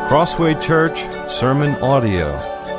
Crossway Church Sermon Audio.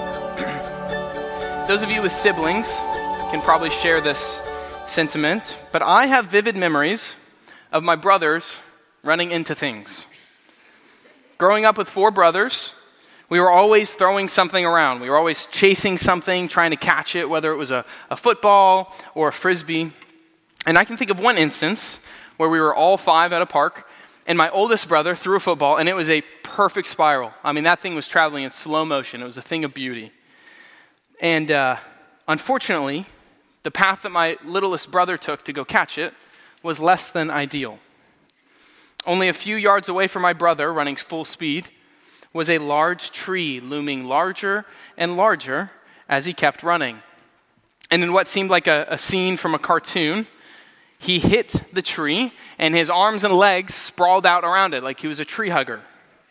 Those of you with siblings can probably share this sentiment, but I have vivid memories of my brothers running into things. Growing up with four brothers, we were always throwing something around. We were always chasing something, trying to catch it, whether it was a football or a frisbee. And I can think of one instance where we were all five at a park, and my oldest brother threw a football, and it was a perfect spiral. I mean, that thing was traveling in slow motion. It was a thing of beauty. And unfortunately, the path that my littlest brother took to go catch it was less than ideal. Only a few yards away from my brother, running full speed, was a large tree looming larger and larger as he kept running. And in what seemed like a scene from a cartoon, he hit the tree, and his arms and legs sprawled out around it like he was a tree hugger.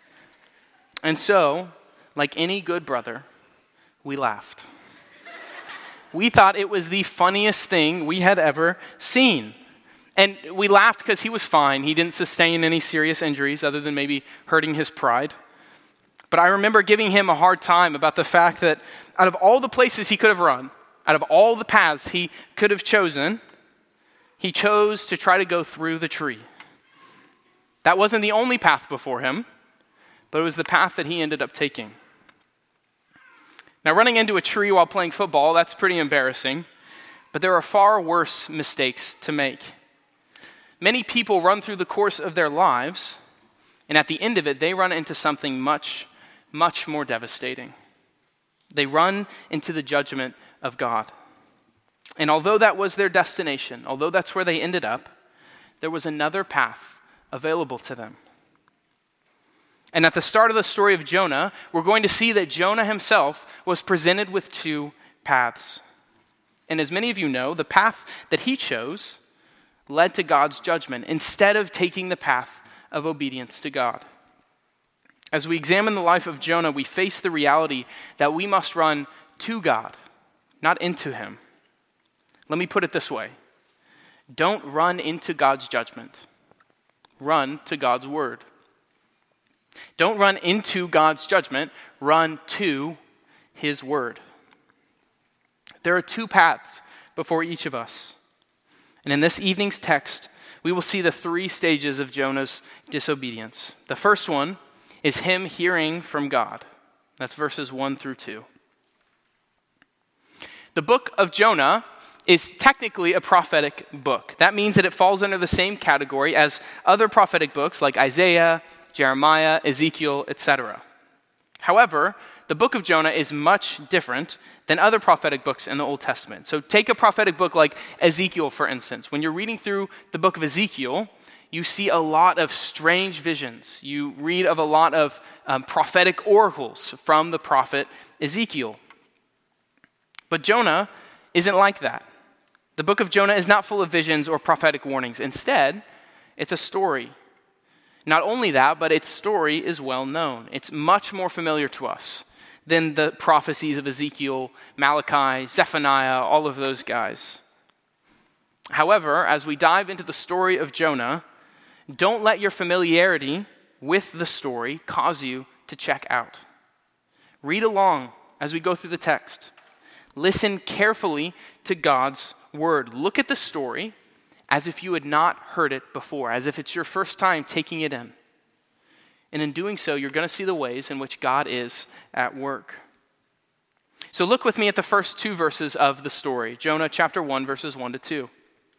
And so, like any good brother, we laughed. We thought it was the funniest thing we had ever seen. And we laughed because he was fine. He didn't sustain any serious injuries other than maybe hurting his pride. But I remember giving him a hard time about the fact that out of all the places he could have run, out of all the paths he could have chosen, he chose to try to go through the tree. That wasn't the only path before him, but it was the path that he ended up taking. Now, running into a tree while playing football, that's pretty embarrassing, but there are far worse mistakes to make. Many people run through the course of their lives, and at the end of it, they run into something much, much more devastating. They run into the judgment of God. And although that was their destination, although that's where they ended up, there was another path available to them. And at the start of the story of Jonah, we're going to see that Jonah himself was presented with two paths. And as many of you know, the path that he chose led to God's judgment instead of taking the path of obedience to God. As we examine the life of Jonah, we face the reality that we must run to God, not into him. Let me put it this way. Don't run into God's judgment. Run to God's word. Don't run into God's judgment. Run to his word. There are two paths before each of us. And in this evening's text, we will see the three stages of Jonah's disobedience. The first one is him hearing from God. That's verses 1 through 2. The book of Jonah is technically a prophetic book. That means that it falls under the same category as other prophetic books like Isaiah, Jeremiah, Ezekiel, etc. However, the book of Jonah is much different than other prophetic books in the Old Testament. So take a prophetic book like Ezekiel, for instance. When you're reading through the book of Ezekiel, you see a lot of strange visions. You read of a lot of prophetic oracles from the prophet Ezekiel. But Jonah isn't like that. The book of Jonah is not full of visions or prophetic warnings. Instead, it's a story. Not only that, but its story is well known. It's much more familiar to us than the prophecies of Ezekiel, Malachi, Zephaniah, all of those guys. However, as we dive into the story of Jonah, don't let your familiarity with the story cause you to check out. Read along as we go through the text. Listen carefully to God's word. Look at the story as if you had not heard it before, as if it's your first time taking it in. And in doing so, you're going to see the ways in which God is at work. So look with me at the first two verses of the story, Jonah chapter 1, verses 1 to 2.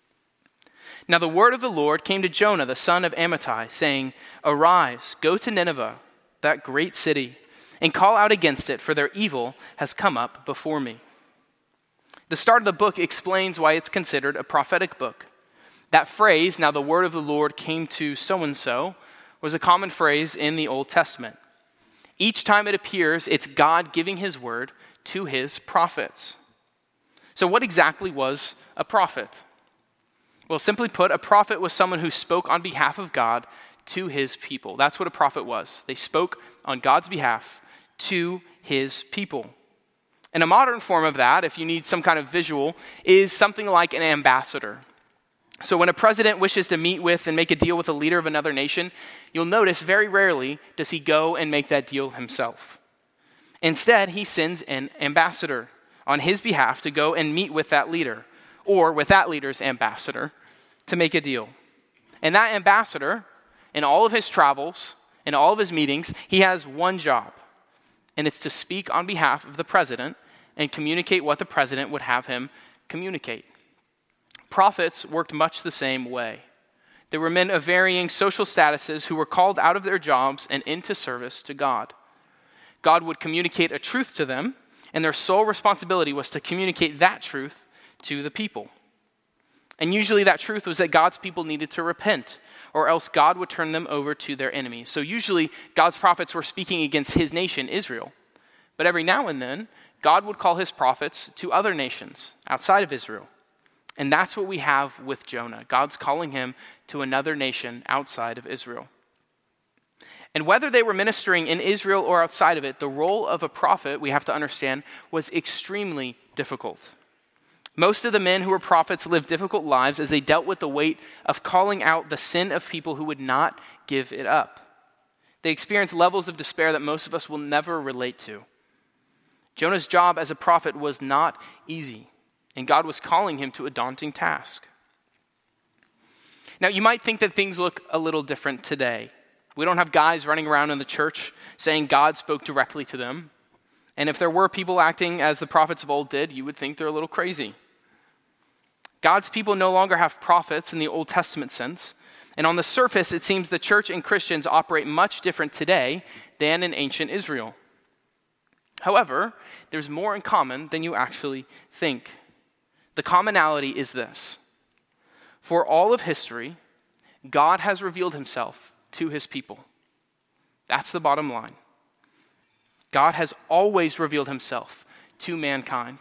Now the word of the Lord came to Jonah, the son of Amittai, saying, "Arise, go to Nineveh, that great city, and call out against it, for their evil has come up before me." The start of the book explains why it's considered a prophetic book. That phrase, "Now the word of the Lord came to so-and-so," was a common phrase in the Old Testament. Each time it appears, it's God giving his word to his prophets. So what exactly was a prophet? Well, simply put, a prophet was someone who spoke on behalf of God to his people. That's what a prophet was. They spoke on God's behalf to his people. And a modern form of that, if you need some kind of visual, is something like an ambassador. So when a president wishes to meet with and make a deal with a leader of another nation, you'll notice very rarely does he go and make that deal himself. Instead, he sends an ambassador on his behalf to go and meet with that leader, or with that leader's ambassador, to make a deal. And that ambassador, in all of his travels, in all of his meetings, he has one job, and it's to speak on behalf of the president and communicate what the president would have him communicate. Prophets worked much the same way. They were men of varying social statuses who were called out of their jobs and into service to God. God would communicate a truth to them, and their sole responsibility was to communicate that truth to the people. And usually that truth was that God's people needed to repent, or else God would turn them over to their enemies. So usually God's prophets were speaking against his nation, Israel. But every now and then, God would call his prophets to other nations outside of Israel. And that's what we have with Jonah. God's calling him to another nation outside of Israel. And whether they were ministering in Israel or outside of it, the role of a prophet, we have to understand, was extremely difficult. Most of the men who were prophets lived difficult lives as they dealt with the weight of calling out the sin of people who would not give it up. They experienced levels of despair that most of us will never relate to. Jonah's job as a prophet was not easy, and God was calling him to a daunting task. Now, you might think that things look a little different today. We don't have guys running around in the church saying God spoke directly to them. And if there were people acting as the prophets of old did, you would think they're a little crazy. God's people no longer have prophets in the Old Testament sense. And on the surface, it seems the church and Christians operate much different today than in ancient Israel. However, there's more in common than you actually think. The commonality is this: for all of history, God has revealed himself to his people. That's the bottom line. God has always revealed himself to mankind.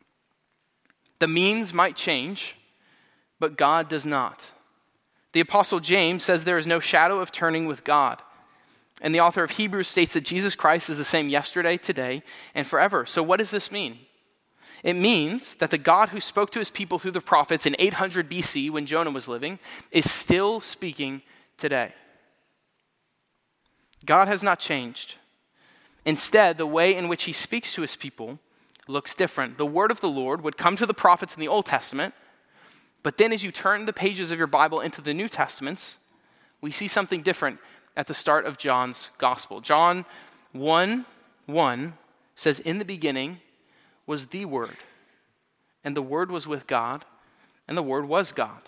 The means might change, but God does not. The Apostle James says there is no shadow of turning with God. And the author of Hebrews states that Jesus Christ is the same yesterday, today, and forever. So what does this mean? It means that the God who spoke to his people through the prophets in 800 BC when Jonah was living is still speaking today. God has not changed. Instead, the way in which he speaks to his people looks different. The word of the Lord would come to the prophets in the Old Testament, but then as you turn the pages of your Bible into the New Testaments, we see something different at the start of John's gospel. John 1:1 says, "In the beginning was the Word, and the Word was with God, and the Word was God."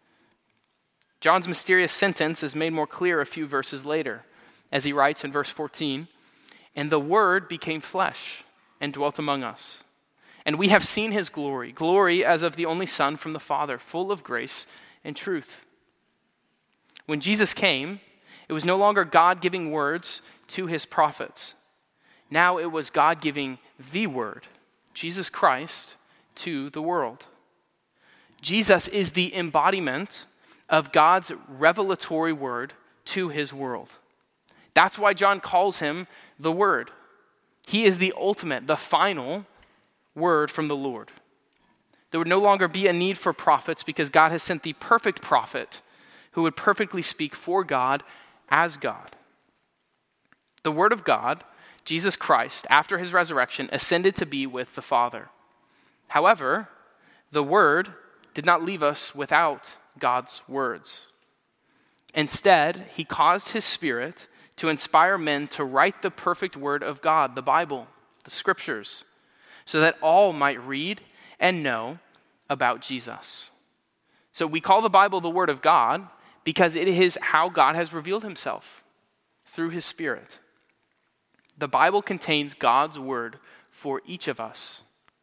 John's mysterious sentence is made more clear a few verses later, as he writes in verse 14, "And the Word became flesh and dwelt among us. And we have seen his glory, glory as of the only Son from the Father, full of grace and truth." When Jesus came, it was no longer God giving words to his prophets. Now it was God giving the Word, Jesus Christ, to the world. Jesus is the embodiment of God's revelatory word to his world. That's why John calls him the Word. He is the ultimate, the final word from the Lord. There would no longer be a need for prophets because God has sent the perfect prophet who would perfectly speak for God as God. The Word of God, Jesus Christ, after his resurrection, ascended to be with the Father. However, the Word did not leave us without God's words. Instead, he caused his Spirit to inspire men to write the perfect Word of God, the Bible, the Scriptures, so that all might read and know about Jesus. So we call the Bible the Word of God because it is how God has revealed himself through his Spirit. The Bible contains God's word for each of us.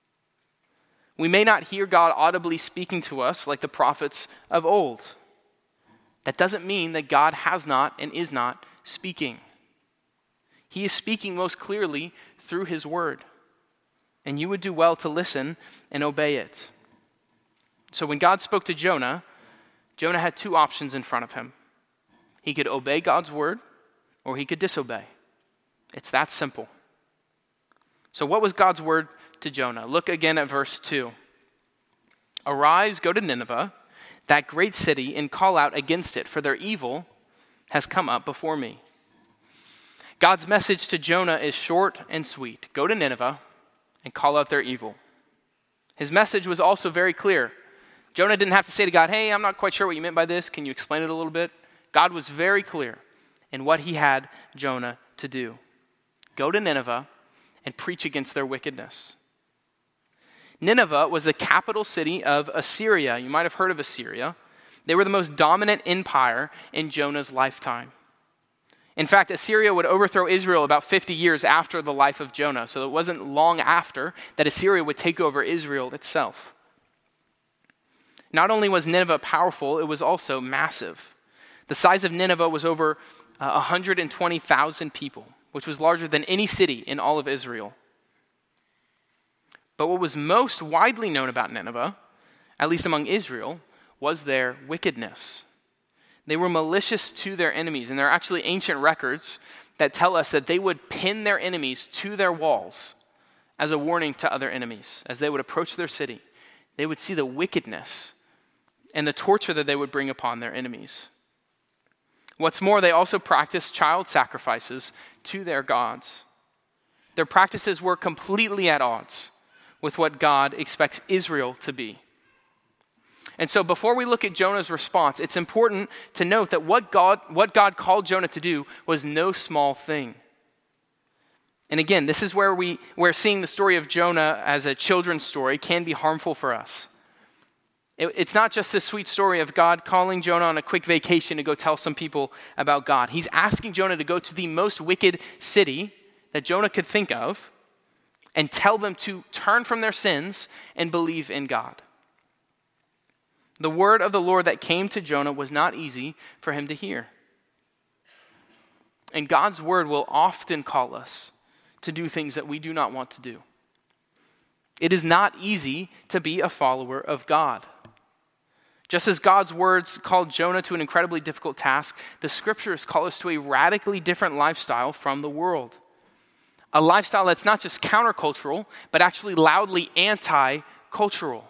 We may not hear God audibly speaking to us like the prophets of old. That doesn't mean that God has not and is not speaking. He is speaking most clearly through his word. And you would do well to listen and obey it. So when God spoke to Jonah, Jonah had two options in front of him. He could obey God's word, or he could disobey. It's that simple. So what was God's word to Jonah? Look again at verse 2. "Arise, go to Nineveh, that great city and call out against it, for their evil has come up before me." God's message to Jonah is short and sweet. Go to Nineveh and call out their evil. His message was also very clear. Jonah didn't have to say to God, "Hey, I'm not quite sure what you meant by this. Can you explain it a little bit?" God was very clear in what he had Jonah to do. Go to Nineveh and preach against their wickedness. Nineveh was the capital city of Assyria. You might have heard of Assyria. They were the most dominant empire in Jonah's lifetime. In fact, Assyria would overthrow Israel about 50 years after the life of Jonah, so it wasn't long after that Assyria would take over Israel itself. Not only was Nineveh powerful, it was also massive. The size of Nineveh was over 120,000 people, which was larger than any city in all of Israel. But what was most widely known about Nineveh, at least among Israel, was their wickedness. They were malicious to their enemies, and there are actually ancient records that tell us that they would pin their enemies to their walls as a warning to other enemies. As they would approach their city, they would see the wickedness and the torture that they would bring upon their enemies. What's more, they also practiced child sacrifices to their gods. Their practices were completely at odds with what God expects Israel to be. And so before we look at Jonah's response, it's important to note that what God called Jonah to do was no small thing. And again, this is where seeing the story of Jonah as a children's story can be harmful for us. It's not just this sweet story of God calling Jonah on a quick vacation to go tell some people about God. He's asking Jonah to go to the most wicked city that Jonah could think of and tell them to turn from their sins and believe in God. The word of the Lord that came to Jonah was not easy for him to hear. And God's word will often call us to do things that we do not want to do. It is not easy to be a follower of God. Just as God's words called Jonah to an incredibly difficult task, the scriptures call us to a radically different lifestyle from the world. A lifestyle that's not just countercultural, but actually loudly anti-cultural.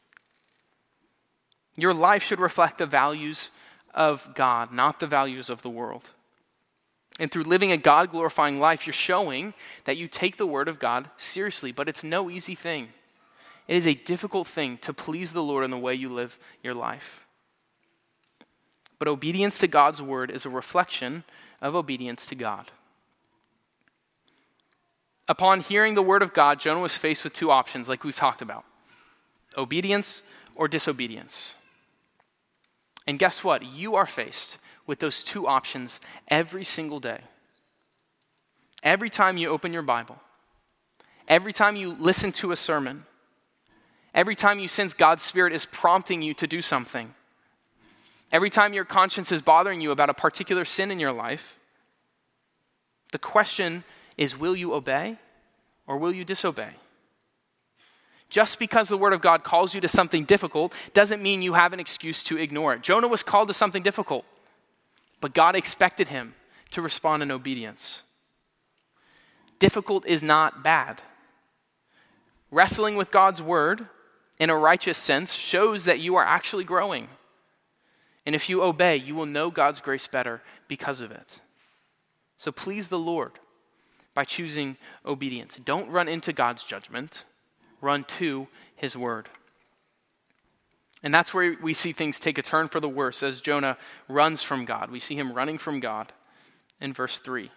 Your life should reflect the values of God, not the values of the world. And through living a God-glorifying life, you're showing that you take the word of God seriously, but it's no easy thing. It is a difficult thing to please the Lord in the way you live your life. But obedience to God's word is a reflection of obedience to God. Upon hearing the word of God, Jonah was faced with two options, like we've talked about: obedience or disobedience. And guess what? You are faced with those two options every single day. Every time you open your Bible, every time you listen to a sermon, every time you sense God's Spirit is prompting you to do something, every time your conscience is bothering you about a particular sin in your life, the question is, will you obey or will you disobey? Just because the word of God calls you to something difficult doesn't mean you have an excuse to ignore it. Jonah was called to something difficult, but God expected him to respond in obedience. Difficult is not bad. Wrestling with God's word in a righteous sense shows that you are actually growing. And if you obey, you will know God's grace better because of it. So please the Lord by choosing obedience. Don't run into God's judgment. Run to his word. And that's where we see things take a turn for the worse as Jonah runs from God. We see him running from God in verse 3.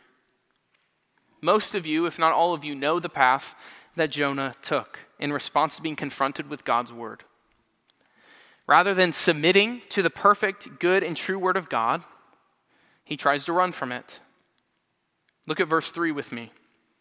Most of you, if not all of you, know the path that Jonah took in response to being confronted with God's word. Rather than submitting to the perfect, good, and true word of God, he tries to run from it. Look at verse 3 with me.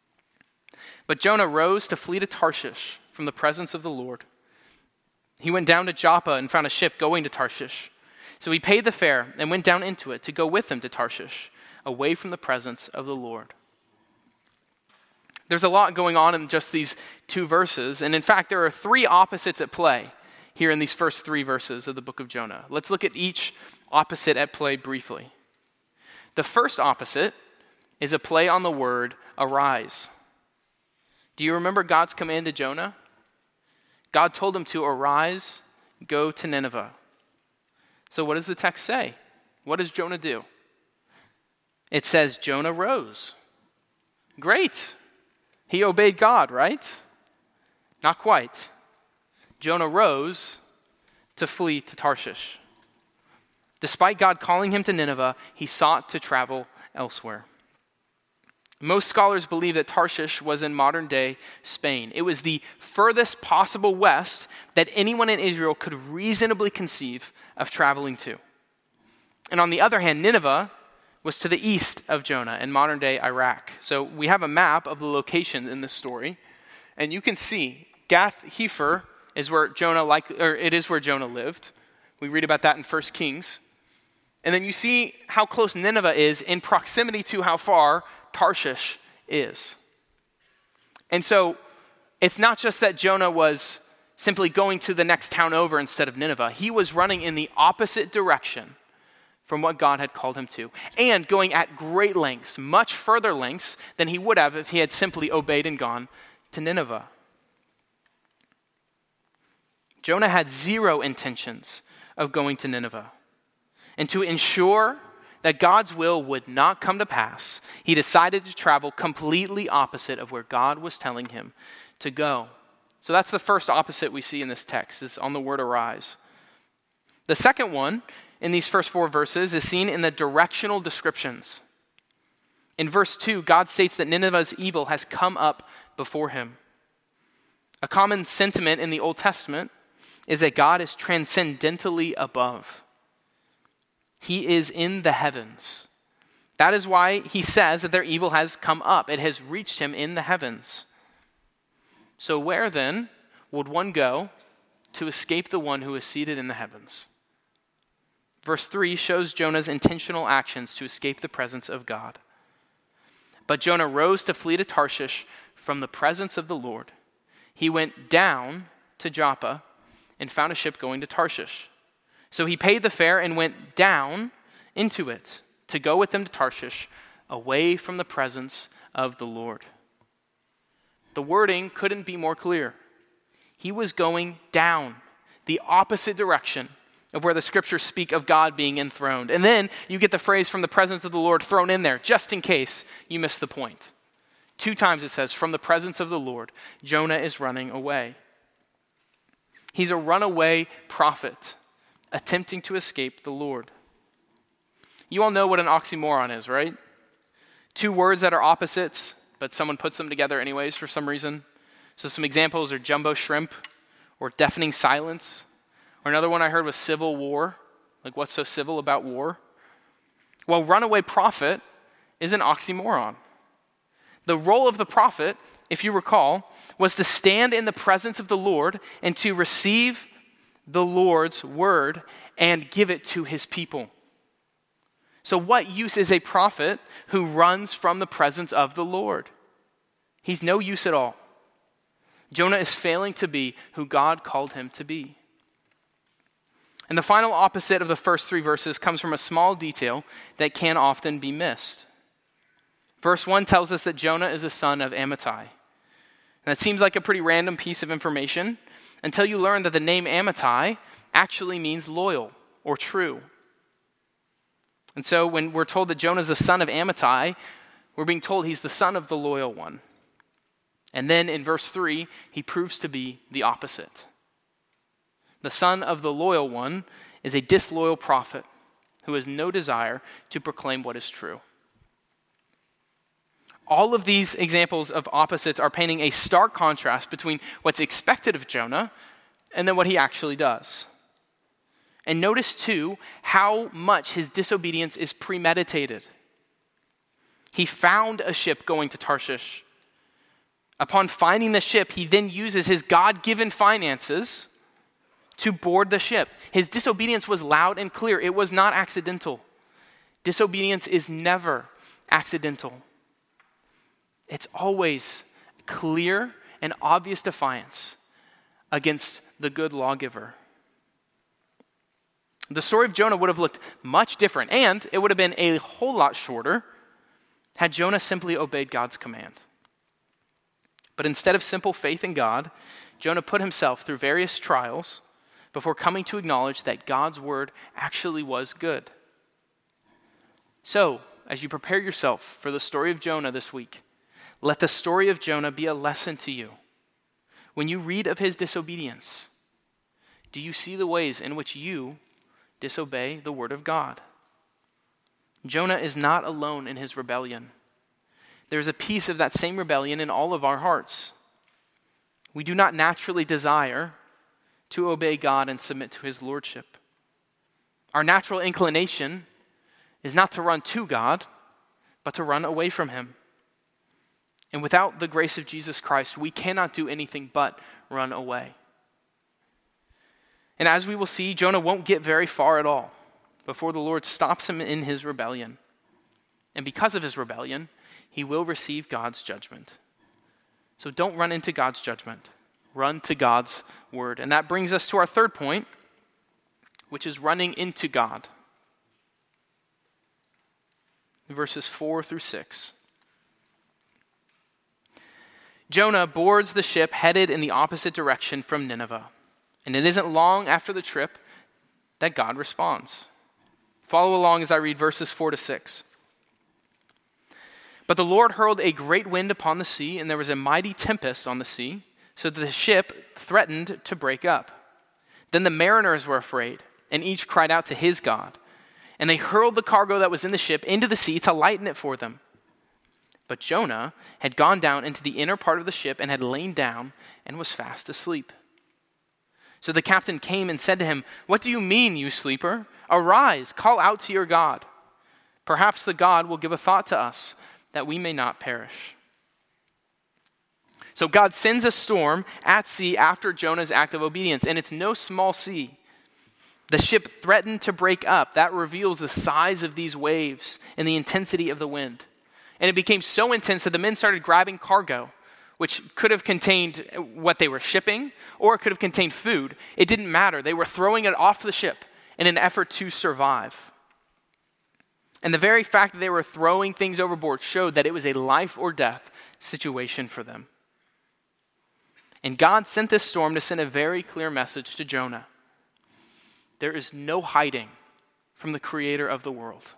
But Jonah rose to flee to Tarshish from the presence of the Lord. He went down to Joppa and found a ship going to Tarshish. So he paid the fare and went down into it to go with them to Tarshish, away from the presence of the Lord. There's a lot going on in just these two verses. And in fact, there are three opposites at play here in these first three verses of the book of Jonah. Let's look at each opposite at play briefly. The first opposite is a play on the word arise. Do you remember God's command to Jonah? God told him to arise, go to Nineveh. So what does the text say? What does Jonah do? It says Jonah rose. Great. He obeyed God, right? Not quite. Jonah rose to flee to Tarshish. Despite God calling him to Nineveh, he sought to travel elsewhere. Most scholars believe that Tarshish was in modern-day Spain. It was the furthest possible west that anyone in Israel could reasonably conceive of traveling to. And on the other hand, Nineveh was to the east of Jonah in modern-day Iraq. So we have a map of the location in this story, and you can see Gath-Hepher is where Jonah lived. We read about that in 1 Kings. And then you see how close Nineveh is in proximity to how far Tarshish is. And so it's not just that Jonah was simply going to the next town over instead of Nineveh. He was running in the opposite direction from what God had called him to, and going at great lengths, much further lengths than he would have if he had simply obeyed and gone to Nineveh. Jonah had zero intentions of going to Nineveh. And to ensure that God's will would not come to pass, he decided to travel completely opposite of where God was telling him to go. So that's the first opposite we see in this text, is on the word arise. The second one in these first 4 verses is seen in the directional descriptions. In verse 2, God states that Nineveh's evil has come up before him. A common sentiment in the Old Testament is that God is transcendentally above. He is in the heavens. That is why he says that their evil has come up. It has reached him in the heavens. So where then would one go to escape the one who is seated in the heavens? Verse 3 shows Jonah's intentional actions to escape the presence of God. But Jonah rose to flee to Tarshish from the presence of the Lord. He went down to Joppa and found a ship going to Tarshish. So he paid the fare and went down into it to go with them to Tarshish, away from the presence of the Lord. The wording couldn't be more clear. He was going down, the opposite direction of where the scriptures speak of God being enthroned. And then you get the phrase from the presence of the Lord thrown in there, just in case you miss the point. 2 times it says, from the presence of the Lord, Jonah is running away. He's a runaway prophet, attempting to escape the Lord. You all know what an oxymoron is, right? 2 words that are opposites, but someone puts them together anyways for some reason. So some examples are jumbo shrimp or deafening silence. Or another one I heard was civil war. Like, what's so civil about war? Well, runaway prophet is an oxymoron. The role of the prophet, if you recall, was to stand in the presence of the Lord and to receive the Lord's word and give it to his people. So what use is a prophet who runs from the presence of the Lord? He's no use at all. Jonah is failing to be who God called him to be. And the final opposite of the first 3 verses comes from a small detail that can often be missed. Verse 1 tells us that Jonah is the son of Amittai. And that seems like a pretty random piece of information until you learn that the name Amittai actually means loyal or true. And so when we're told that Jonah is the son of Amittai, we're being told he's the son of the loyal one. And then in verse 3, he proves to be the opposite. The son of the loyal one is a disloyal prophet who has no desire to proclaim what is true. All of these examples of opposites are painting a stark contrast between what's expected of Jonah and then what he actually does. And notice too how much his disobedience is premeditated. He found a ship going to Tarshish. Upon finding the ship, he then uses his God-given finances to board the ship. His disobedience was loud and clear. It was not accidental. Disobedience is never accidental. It's always clear and obvious defiance against the good lawgiver. The story of Jonah would have looked much different, and it would have been a whole lot shorter had Jonah simply obeyed God's command. But instead of simple faith in God, Jonah put himself through various trials, before coming to acknowledge that God's word actually was good. So, as you prepare yourself for the story of Jonah this week, let the story of Jonah be a lesson to you. When you read of his disobedience, do you see the ways in which you disobey the word of God? Jonah is not alone in his rebellion. There's a piece of that same rebellion in all of our hearts. We do not naturally desire to obey God and submit to his lordship. Our natural inclination is not to run to God, but to run away from him. And without the grace of Jesus Christ, we cannot do anything but run away. And as we will see, Jonah won't get very far at all before the Lord stops him in his rebellion. And because of his rebellion, he will receive God's judgment. So don't run into God's judgment. Run to God's word. And that brings us to our third point, which is running into God. Verses 4 through 6. Jonah boards the ship headed in the opposite direction from Nineveh. And it isn't long after the trip that God responds. Follow along as I read verses 4 to 6. But the Lord hurled a great wind upon the sea, and there was a mighty tempest on the sea, so that the ship threatened to break up. Then the mariners were afraid, and each cried out to his God. And they hurled the cargo that was in the ship into the sea to lighten it for them. But Jonah had gone down into the inner part of the ship and had lain down and was fast asleep. So the captain came and said to him, "What do you mean, you sleeper? Arise, call out to your God. Perhaps the God will give a thought to us, that we may not perish." So God sends a storm at sea after Jonah's act of obedience, and it's no small sea. The ship threatened to break up. That reveals the size of these waves and the intensity of the wind. And it became so intense that the men started grabbing cargo, which could have contained what they were shipping, or it could have contained food. It didn't matter. They were throwing it off the ship in an effort to survive. And the very fact that they were throwing things overboard showed that it was a life or death situation for them. And God sent this storm to send a very clear message to Jonah. There is no hiding from the creator of the world.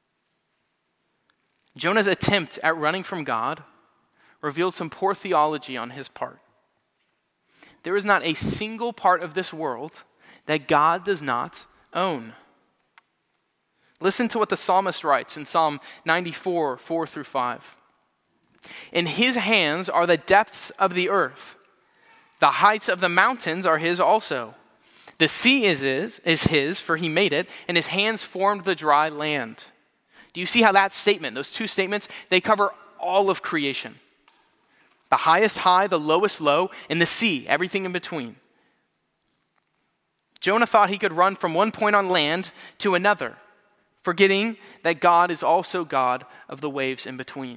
Jonah's attempt at running from God revealed some poor theology on his part. There is not a single part of this world that God does not own. Listen to what the psalmist writes in Psalm 94, 4 through 5. "In his hands are the depths of the earth. The heights of the mountains are his also. The sea is his, for he made it, and his hands formed the dry land." Do you see how that statement, those two statements, they cover all of creation? The highest high, the lowest low, and the sea, everything in between. Jonah thought he could run from one point on land to another, forgetting that God is also God of the waves in between.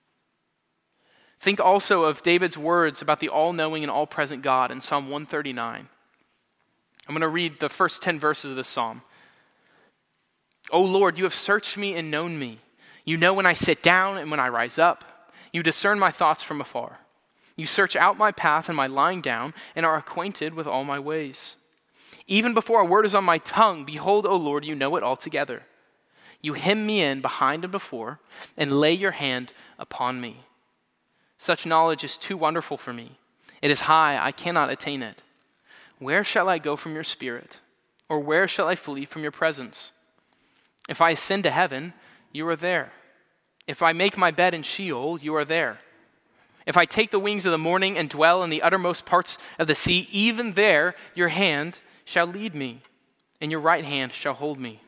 Think also of David's words about the all-knowing and all-present God in Psalm 139. I'm going to read the first 10 verses of this psalm. "O Lord, you have searched me and known me. You know when I sit down and when I rise up. You discern my thoughts from afar. You search out my path and my lying down and are acquainted with all my ways. Even before a word is on my tongue, behold, O Lord, you know it altogether. You hem me in behind and before and lay your hand upon me. Such knowledge is too wonderful for me. It is high, I cannot attain it. Where shall I go from your spirit? Or where shall I flee from your presence? If I ascend to heaven, you are there. If I make my bed in Sheol, you are there. If I take the wings of the morning and dwell in the uttermost parts of the sea, even there your hand shall lead me, and your right hand shall hold me."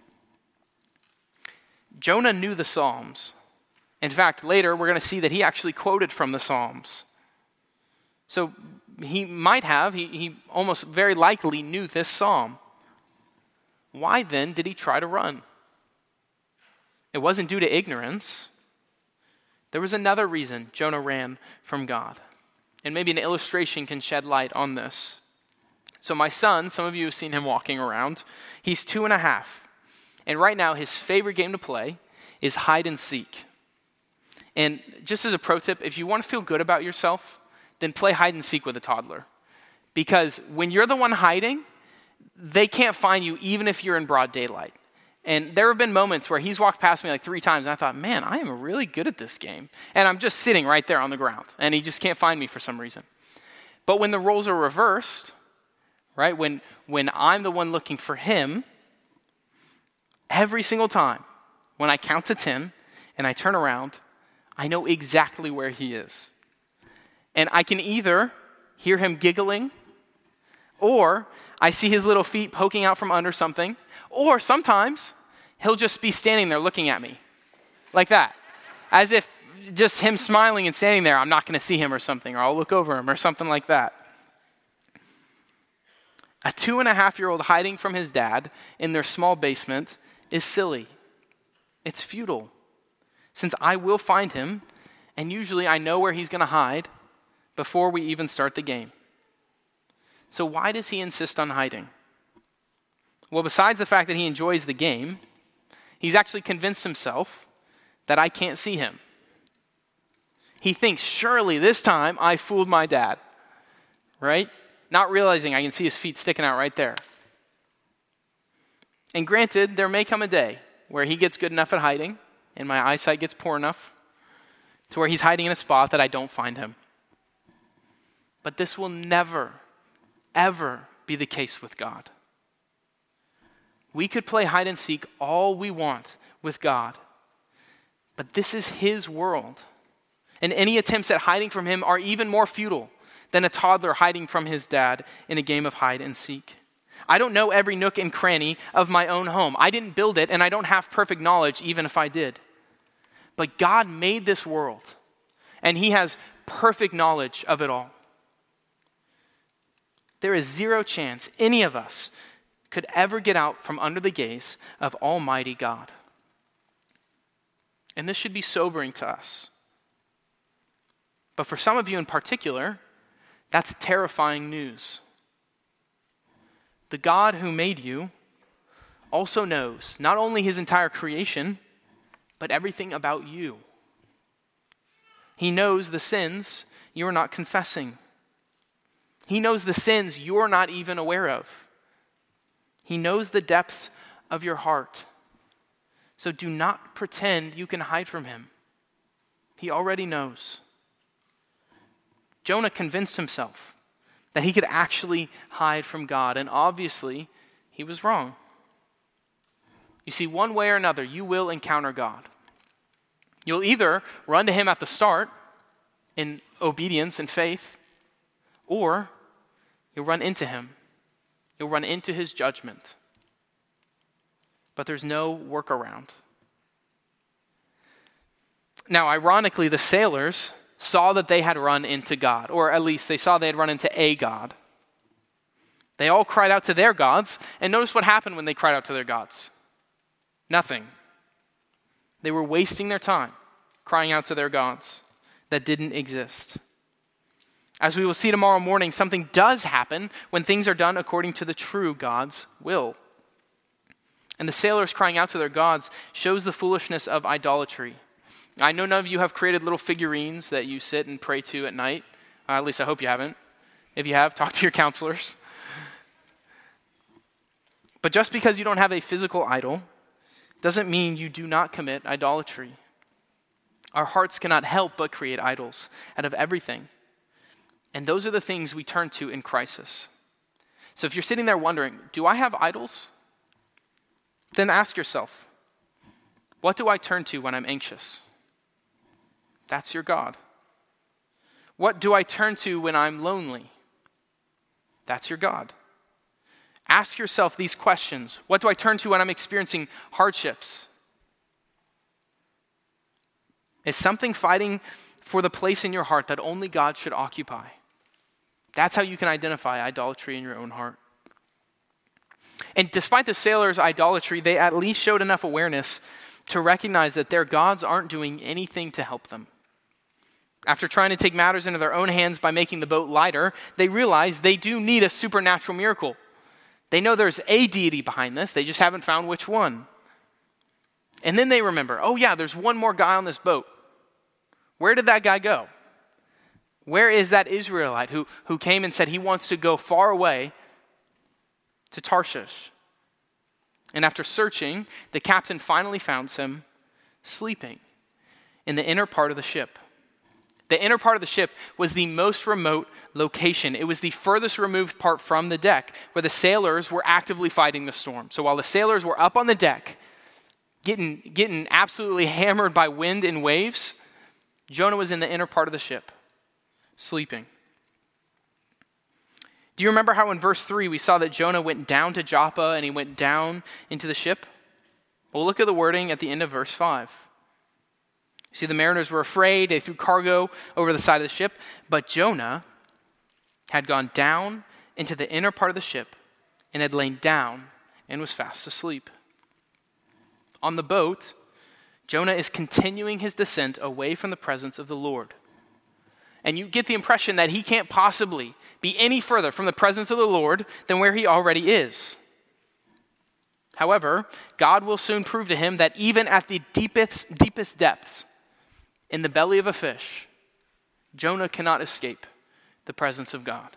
Jonah knew the Psalms. In fact, later we're going to see that he actually quoted from the Psalms. So he might have, he almost very likely knew this psalm. Why then did he try to run? It wasn't due to ignorance. There was another reason Jonah ran from God. And maybe an illustration can shed light on this. So my son, some of you have seen him walking around. He's 2.5. And right now his favorite game to play is hide and seek. And just as a pro tip, if you want to feel good about yourself, then play hide and seek with a toddler. Because when you're the one hiding, they can't find you even if you're in broad daylight. And there have been moments where he's walked past me like 3 times, and I thought, man, I am really good at this game. And I'm just sitting right there on the ground, and he just can't find me for some reason. But when the roles are reversed, right, when I'm the one looking for him, every single time, when I count to 10 and I turn around, I know exactly where he is. And I can either hear him giggling, or I see his little feet poking out from under something, or sometimes he'll just be standing there looking at me like that, as if just him smiling and standing there, I'm not going to see him or something, or I'll look over him or something like that. A 2.5-year-old hiding from his dad in their small basement is silly. It's futile, since I will find him, and usually I know where he's going to hide before we even start the game. So why does he insist on hiding? Well, besides the fact that he enjoys the game, he's actually convinced himself that I can't see him. He thinks, surely this time I fooled my dad, right? Not realizing I can see his feet sticking out right there. And granted, there may come a day where he gets good enough at hiding and my eyesight gets poor enough to where he's hiding in a spot that I don't find him. But this will never, ever be the case with God. We could play hide and seek all we want with God, but this is his world. And any attempts at hiding from him are even more futile than a toddler hiding from his dad in a game of hide and seek. I don't know every nook and cranny of my own home. I didn't build it, and I don't have perfect knowledge even if I did. But God made this world, and he has perfect knowledge of it all. There is zero chance any of us could ever get out from under the gaze of Almighty God. And this should be sobering to us. But for some of you in particular, that's terrifying news. The God who made you also knows not only his entire creation, but everything about you. He knows the sins you are not confessing. He knows the sins you're not even aware of. He knows the depths of your heart. So do not pretend you can hide from him. He already knows. Jonah convinced himself that he could actually hide from God, and obviously, he was wrong. You see, one way or another, you will encounter God. You'll either run to him at the start in obedience and faith, or you'll run into him. You'll run into his judgment. But there's no workaround. Now, ironically, the sailors saw that they had run into God, or at least they saw they had run into a God. They all cried out to their gods, and notice what happened when they cried out to their gods. Nothing. They were wasting their time crying out to their gods that didn't exist. As we will see tomorrow morning, something does happen when things are done according to the true God's will. And the sailors crying out to their gods shows the foolishness of idolatry. I know none of you have created little figurines that you sit and pray to at night. At least I hope you haven't. If you have, talk to your counselors. But just because you don't have a physical idol doesn't mean you do not commit idolatry. Our hearts cannot help but create idols out of everything. And those are the things we turn to in crisis. So if you're sitting there wondering, do I have idols? Then ask yourself, what do I turn to when I'm anxious? That's your God. What do I turn to when I'm lonely? That's your God. Ask yourself these questions. What do I turn to when I'm experiencing hardships? Is something fighting for the place in your heart that only God should occupy? That's how you can identify idolatry in your own heart. And despite the sailors' idolatry, they at least showed enough awareness to recognize that their gods aren't doing anything to help them. After trying to take matters into their own hands by making the boat lighter, they realize they do need a supernatural miracle. They know there's a deity behind this, they just haven't found which one. And then they remember, oh yeah, there's one more guy on this boat. Where did that guy go? Where is that Israelite who came and said he wants to go far away to Tarshish. And after searching, the captain finally found him sleeping in the inner part of the ship. The inner part of the ship was the most remote location. It was the furthest removed part from the deck, where the sailors were actively fighting the storm. So while the sailors were up on the deck, getting absolutely hammered by wind and waves, Jonah was in the inner part of the ship, sleeping. Do you remember how in verse 3 we saw that Jonah went down to Joppa and he went down into the ship? Well, look at the wording at the end of verse 5. You see, the mariners were afraid. They threw cargo over the side of the ship. But Jonah had gone down into the inner part of the ship and had lain down and was fast asleep. On the boat, Jonah is continuing his descent away from the presence of the Lord. And you get the impression that he can't possibly be any further from the presence of the Lord than where he already is. However, God will soon prove to him that even at the deepest depths, in the belly of a fish, Jonah cannot escape the presence of God.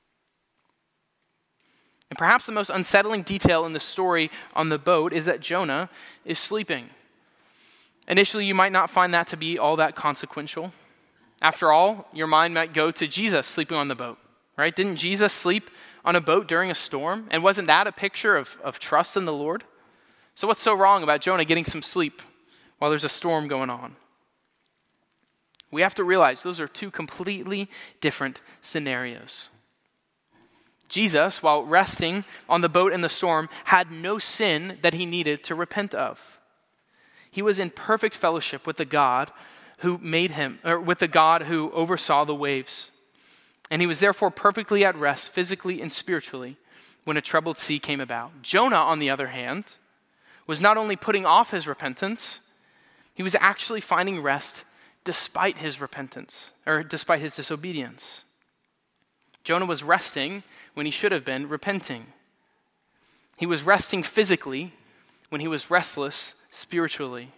And perhaps the most unsettling detail in the story on the boat is that Jonah is sleeping. Initially, you might not find that to be all that consequential. After all, your mind might go to Jesus sleeping on the boat, right? Didn't Jesus sleep on a boat during a storm? And wasn't that a picture of trust in the Lord? So what's so wrong about Jonah getting some sleep while there's a storm going on? We have to realize those are two completely different scenarios. Jesus, while resting on the boat in the storm, had no sin that he needed to repent of. He was in perfect fellowship with the God who made him, or with the God who oversaw the waves. And he was therefore perfectly at rest physically and spiritually when a troubled sea came about. Jonah, on the other hand, was not only putting off his repentance, he was actually finding rest despite his repentance, or despite his disobedience. Jonah was resting when he should have been repenting. He was resting physically when he was restless spiritually.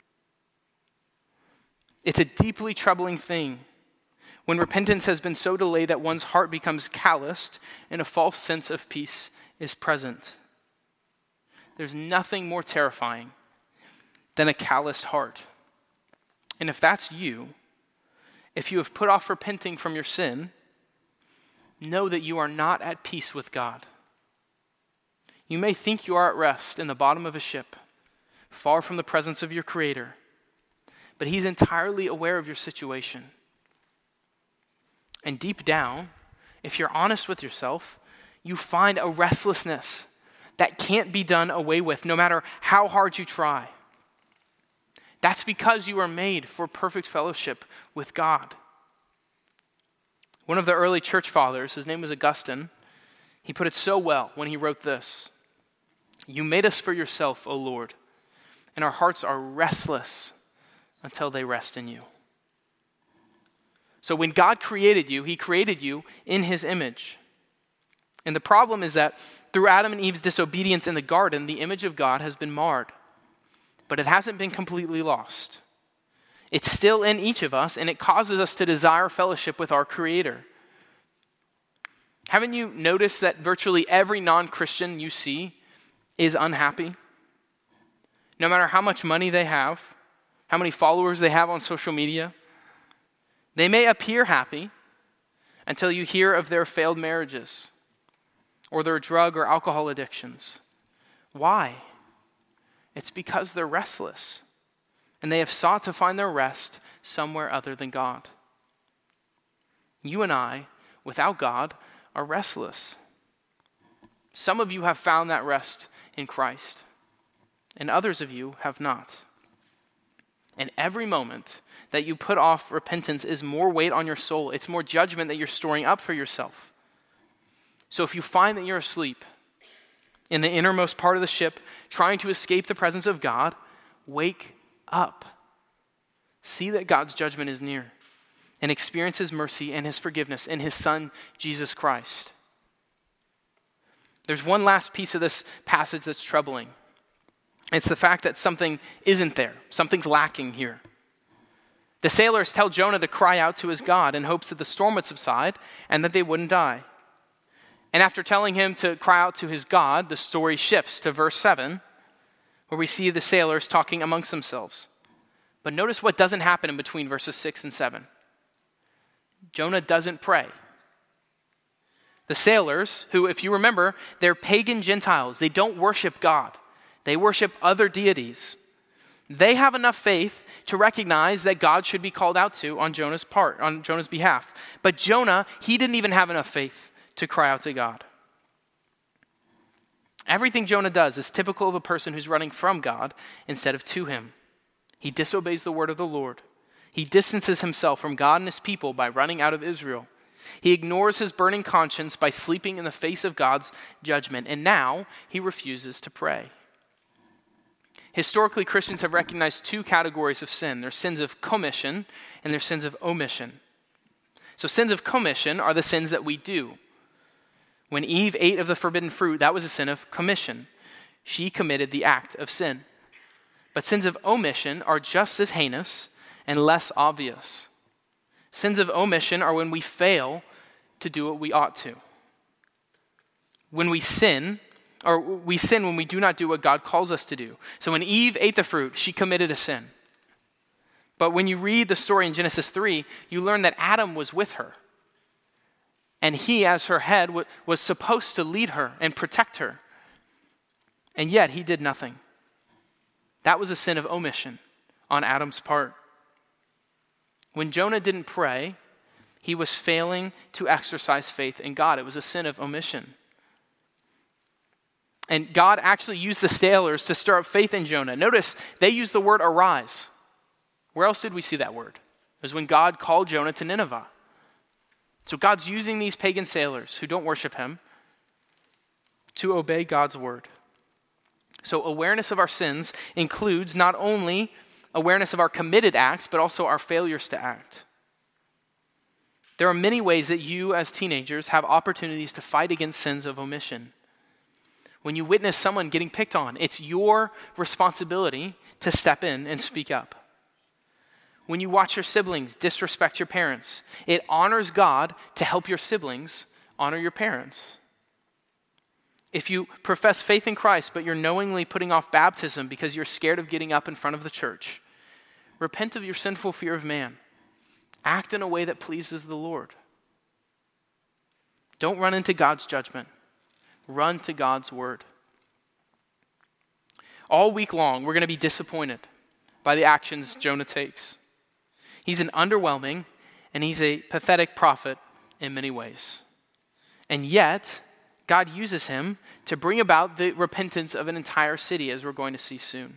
It's a deeply troubling thing when repentance has been so delayed that one's heart becomes calloused and a false sense of peace is present. There's nothing more terrifying than a calloused heart. And if that's you, if you have put off repenting from your sin, know that you are not at peace with God. You may think you are at rest in the bottom of a ship, far from the presence of your Creator, but He's entirely aware of your situation. And deep down, if you're honest with yourself, you find a restlessness that can't be done away with, no matter how hard you try. That's because you are made for perfect fellowship with God. One of the early church fathers, his name was Augustine, he put it so well when he wrote this: "You made us for yourself, O Lord, and our hearts are restless until they rest in you." So when God created you, He created you in His image. And the problem is that through Adam and Eve's disobedience in the garden, the image of God has been marred. But it hasn't been completely lost. It's still in each of us, and it causes us to desire fellowship with our Creator. Haven't you noticed that virtually every non-Christian you see is unhappy? No matter how much money they have, how many followers they have on social media, they may appear happy until you hear of their failed marriages or their drug or alcohol addictions. Why? It's because they're restless, and they have sought to find their rest somewhere other than God. You and I, without God, are restless. Some of you have found that rest in Christ, and others of you have not. And every moment that you put off repentance is more weight on your soul. It's more judgment that you're storing up for yourself. So if you find that you're asleep in the innermost part of the ship, trying to escape the presence of God, wake up. See that God's judgment is near, and experience His mercy and His forgiveness in His Son, Jesus Christ. There's one last piece of this passage that's troubling. It's the fact that something isn't there. Something's lacking here. The sailors tell Jonah to cry out to his God in hopes that the storm would subside and that they wouldn't die. And after telling him to cry out to his God, the story shifts to verse 7, where we see the sailors talking amongst themselves. But notice what doesn't happen in between verses 6 and 7. Jonah doesn't pray. The sailors, who, if you remember, they're pagan Gentiles. They don't worship God. They worship other deities. They have enough faith to recognize that God should be called out to on Jonah's part, on Jonah's behalf. But Jonah, he didn't even have enough faith to cry out to God. Everything Jonah does is typical of a person who's running from God instead of to him. He disobeys the word of the Lord. He distances himself from God and his people by running out of Israel. He ignores his burning conscience by sleeping in the face of God's judgment. And now he refuses to pray. Historically, Christians have recognized two categories of sin. There's sins of commission and there's sins of omission. So sins of commission are the sins that we do. When Eve ate of the forbidden fruit, that was a sin of commission. She committed the act of sin. But sins of omission are just as heinous and less obvious. Sins of omission are when we fail to do what we ought to. When we sin when we do not do what God calls us to do. So when Eve ate the fruit, she committed a sin. But when you read the story in Genesis 3, you learn that Adam was with her. And he, as her head, was supposed to lead her and protect her. And yet he did nothing. That was a sin of omission on Adam's part. When Jonah didn't pray, he was failing to exercise faith in God. It was a sin of omission. And God actually used the sailors to stir up faith in Jonah. Notice, they used the word arise. Where else did we see that word? It was when God called Jonah to Nineveh. So God's using these pagan sailors who don't worship him to obey God's word. So awareness of our sins includes not only awareness of our committed acts, but also our failures to act. There are many ways that you as teenagers have opportunities to fight against sins of omission. When you witness someone getting picked on, it's your responsibility to step in and speak up. When you watch your siblings disrespect your parents, it honors God to help your siblings honor your parents. If you profess faith in Christ, but you're knowingly putting off baptism because you're scared of getting up in front of the church, repent of your sinful fear of man. Act in a way that pleases the Lord. Don't run into God's judgment. Run to God's word. All week long, we're going to be disappointed by the actions Jonah takes. He's an underwhelming and he's a pathetic prophet in many ways. And yet, God uses him to bring about the repentance of an entire city, as we're going to see soon.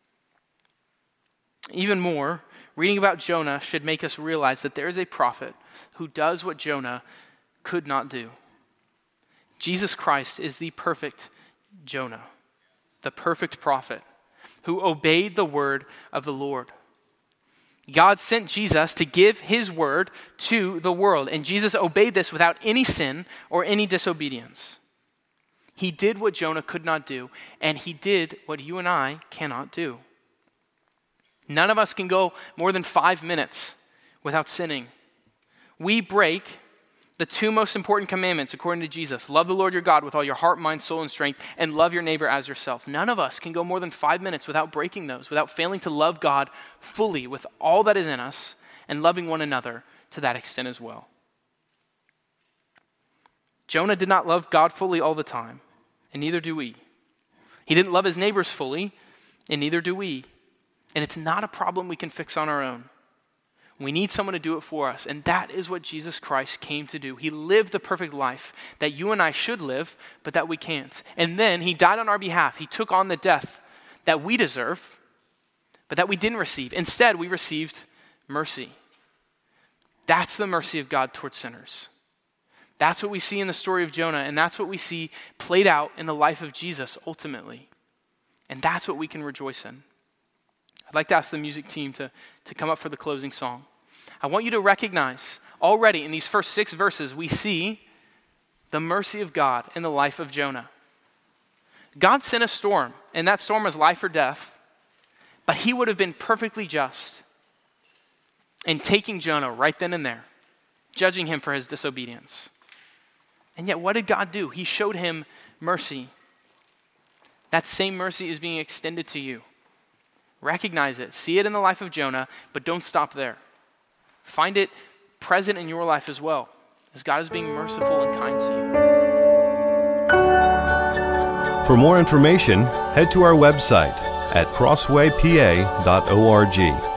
Even more, reading about Jonah should make us realize that there is a prophet who does what Jonah could not do. Jesus Christ is the perfect Jonah, the perfect prophet who obeyed the word of the Lord. God sent Jesus to give his word to the world, and Jesus obeyed this without any sin or any disobedience. He did what Jonah could not do, and he did what you and I cannot do. None of us can go more than 5 minutes without sinning. We break the two most important commandments according to Jesus. Love the Lord your God with all your heart, mind, soul, and strength, and love your neighbor as yourself. None of us can go more than 5 minutes without breaking those, without failing to love God fully with all that is in us and loving one another to that extent as well. Jonah did not love God fully all the time, and neither do we. He didn't love his neighbors fully, and neither do we. And it's not a problem we can fix on our own. We need someone to do it for us, and that is what Jesus Christ came to do. He lived the perfect life that you and I should live, but that we can't. And then he died on our behalf. He took on the death that we deserve, but that we didn't receive. Instead, we received mercy. That's the mercy of God towards sinners. That's what we see in the story of Jonah, and that's what we see played out in the life of Jesus ultimately. And that's what we can rejoice in. I'd like to ask the music team to come up for the closing song. I want you to recognize already in these first 6 verses, we see the mercy of God in the life of Jonah. God sent a storm, and that storm was life or death, but he would have been perfectly just in taking Jonah right then and there, judging him for his disobedience. And yet, what did God do? He showed him mercy. That same mercy is being extended to you. Recognize it. See it in the life of Jonah, but don't stop there. Find it present in your life as well, as God is being merciful and kind to you. For more information, head to our website at crosswaypa.org.